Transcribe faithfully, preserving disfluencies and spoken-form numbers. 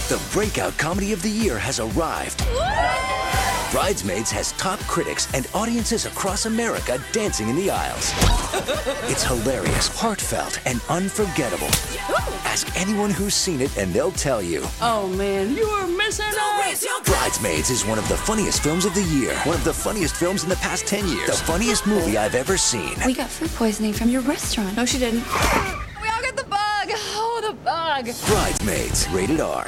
The breakout comedy of the year has arrived. Bridesmaids has top critics and audiences across America dancing in the aisles. It's hilarious, heartfelt, and unforgettable. Ask anyone who's seen it and they'll tell you. Oh man, you're missing out. Bridesmaids is one of the funniest films of the year. One of the funniest films in the past ten years. The funniest movie I've ever seen. We got food poisoning from your restaurant. No, she didn't. We all got the bug. Oh, the bug. Bridesmaids, rated R.